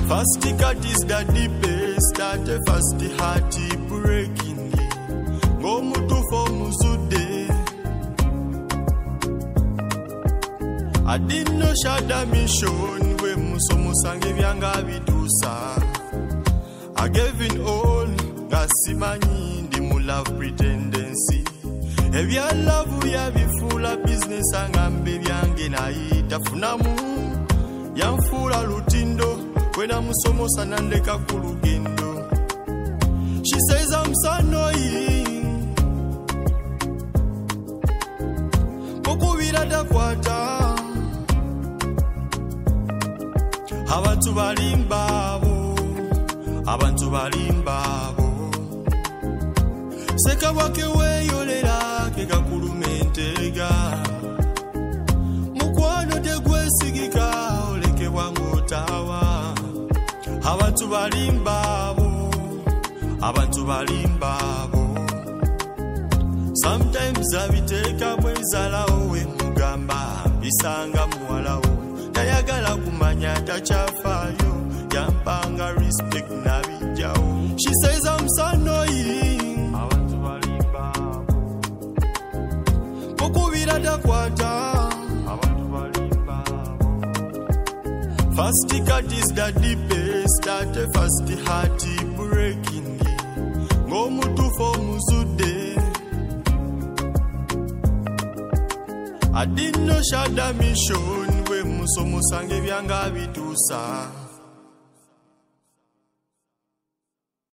First cut is the deepest, that first heart breaking. Go mutu for musude. I didn't know shada mission we musomo sange byanga bitusa. I gave in all, gasimani ndi mu love pretendency. If your love we have full of business angambe byange naita funamu. Yamfula lutindo when I'm musomo sanandeka kulugendo. She says I'm so annoying. Kokubira dakwata. Abantu balimbaabo Seka wake weyolera ke kakulumentega Mukwano tegwesigika oleke wangotawa Abantu balimbaabo Sometimes abiteka bwezala owe mugamba bisanga muwalawo Tayagala kumanya tachafayo Yampanga respect nabijao. She says I'm so annoying. Abantu balimbaabo. Kokubira dakwata. Abantu balimbaabo. First cut is the deepest, that first heart breaking. Go mutu for musude. I didn't know shada mission we musomo sange byanga bitusa.